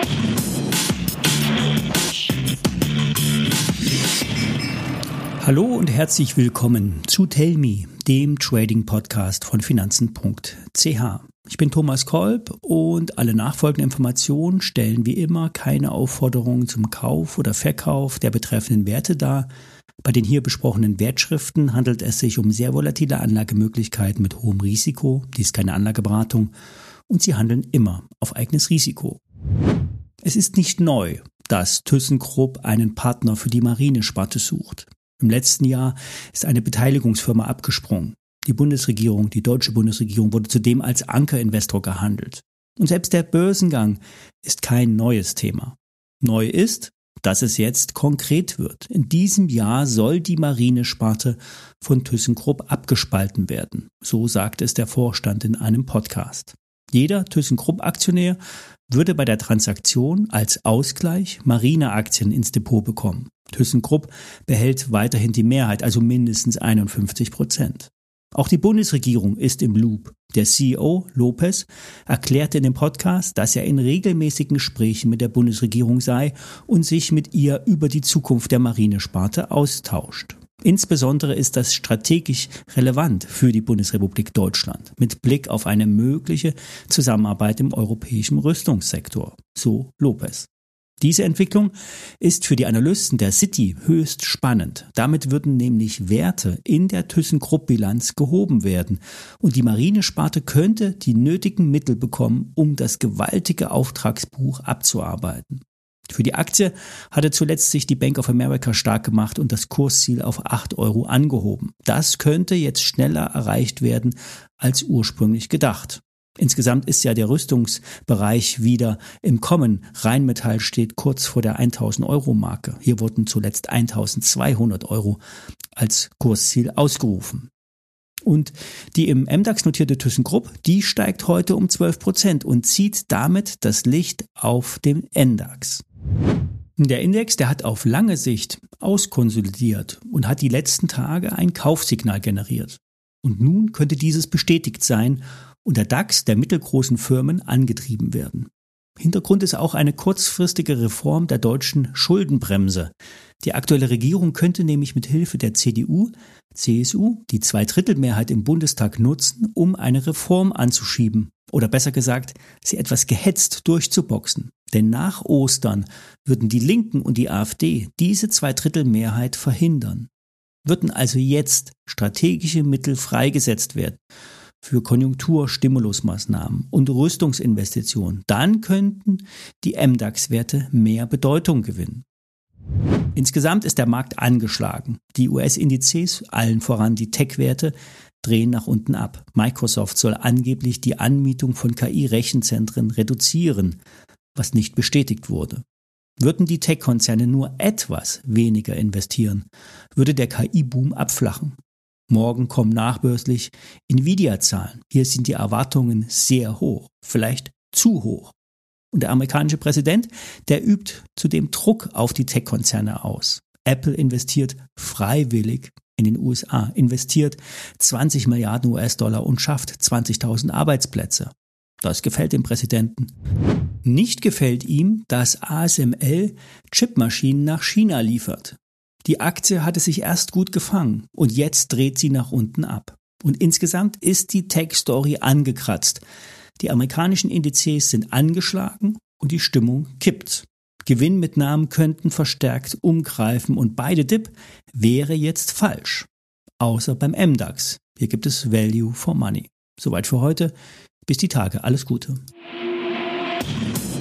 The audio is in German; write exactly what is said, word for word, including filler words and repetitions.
Hallo und herzlich willkommen zu Tell Me, dem Trading-Podcast von Finanzen punkt c h. Ich bin Thomas Kolb und alle nachfolgenden Informationen stellen wie immer keine Aufforderungen zum Kauf oder Verkauf der betreffenden Werte dar. Bei den hier besprochenen Wertschriften handelt es sich um sehr volatile Anlagemöglichkeiten mit hohem Risiko. Dies ist keine Anlageberatung und sie handeln immer auf eigenes Risiko. Es ist nicht neu, dass ThyssenKrupp einen Partner für die Marinesparte sucht. Im letzten Jahr ist eine Beteiligungsfirma abgesprungen. Die Bundesregierung, die deutsche Bundesregierung, wurde zudem als Ankerinvestor gehandelt. Und selbst der Börsengang ist kein neues Thema. Neu ist, dass es jetzt konkret wird. In diesem Jahr soll die Marinesparte von ThyssenKrupp abgespalten werden. So sagte es der Vorstand in einem Podcast. Jeder ThyssenKrupp-Aktionär würde bei der Transaktion als Ausgleich Marineaktien ins Depot bekommen. ThyssenKrupp behält weiterhin die Mehrheit, also mindestens einundfünfzig Prozent. Auch die Bundesregierung ist im Loop. Der C E O Lopez erklärte in dem Podcast, dass er in regelmäßigen Gesprächen mit der Bundesregierung sei und sich mit ihr über die Zukunft der Marinesparte austauscht. Insbesondere ist das strategisch relevant für die Bundesrepublik Deutschland mit Blick auf eine mögliche Zusammenarbeit im europäischen Rüstungssektor, so Lopez. Diese Entwicklung ist für die Analysten der Citi höchst spannend. Damit würden nämlich Werte in der ThyssenKrupp-Bilanz gehoben werden und die Marinesparte könnte die nötigen Mittel bekommen, um das gewaltige Auftragsbuch abzuarbeiten. Für die Aktie hatte zuletzt sich die Bank of America stark gemacht und das Kursziel auf acht Euro angehoben. Das könnte jetzt schneller erreicht werden als ursprünglich gedacht. Insgesamt ist ja der Rüstungsbereich wieder im Kommen. Rheinmetall steht kurz vor der tausend Euro Marke. Hier wurden zuletzt eintausendzweihundert Euro als Kursziel ausgerufen. Und die im M DAX notierte ThyssenKrupp, die steigt heute um zwölf Prozent und zieht damit das Licht auf den N DAX. Der Index, der hat auf lange Sicht auskonsolidiert und hat die letzten Tage ein Kaufsignal generiert. Und nun könnte dieses bestätigt sein und der DAX der mittelgroßen Firmen angetrieben werden. Hintergrund ist auch eine kurzfristige Reform der deutschen Schuldenbremse. Die aktuelle Regierung könnte nämlich mit Hilfe der C D U, C S U die Zweidrittelmehrheit im Bundestag nutzen, um eine Reform anzuschieben. Oder besser gesagt, sie etwas gehetzt durchzuboxen. Denn nach Ostern würden die Linken und die AfD diese Zweidrittelmehrheit verhindern. Würden also jetzt strategische Mittel freigesetzt werden für Konjunkturstimulusmaßnahmen und Rüstungsinvestitionen, dann könnten die M DAX-Werte mehr Bedeutung gewinnen. Insgesamt ist der Markt angeschlagen. Die U S-Indizes, allen voran die Tech-Werte, drehen nach unten ab. Microsoft soll angeblich die Anmietung von K I-Rechenzentren reduzieren, was nicht bestätigt wurde. Würden die Tech-Konzerne nur etwas weniger investieren, würde der K I-Boom abflachen. Morgen kommen nachbörslich Nvidia-Zahlen. Hier sind die Erwartungen sehr hoch, vielleicht zu hoch. Und der amerikanische Präsident, der übt zudem Druck auf die Tech-Konzerne aus. Apple investiert freiwillig in den U S A, investiert zwanzig Milliarden U S-Dollar und schafft zwanzigtausend Arbeitsplätze. Das gefällt dem Präsidenten. Nicht gefällt ihm, dass A S M L Chipmaschinen nach China liefert. Die Aktie hatte sich erst gut gefangen und jetzt dreht sie nach unten ab. Und insgesamt ist die Tech-Story angekratzt. Die amerikanischen Indizes sind angeschlagen und die Stimmung kippt. Gewinnmitnahmen könnten verstärkt umgreifen und beide Dip wäre jetzt falsch. Außer beim M DAX. Hier gibt es Value for Money. Soweit für heute. Bis die Tage. Alles Gute.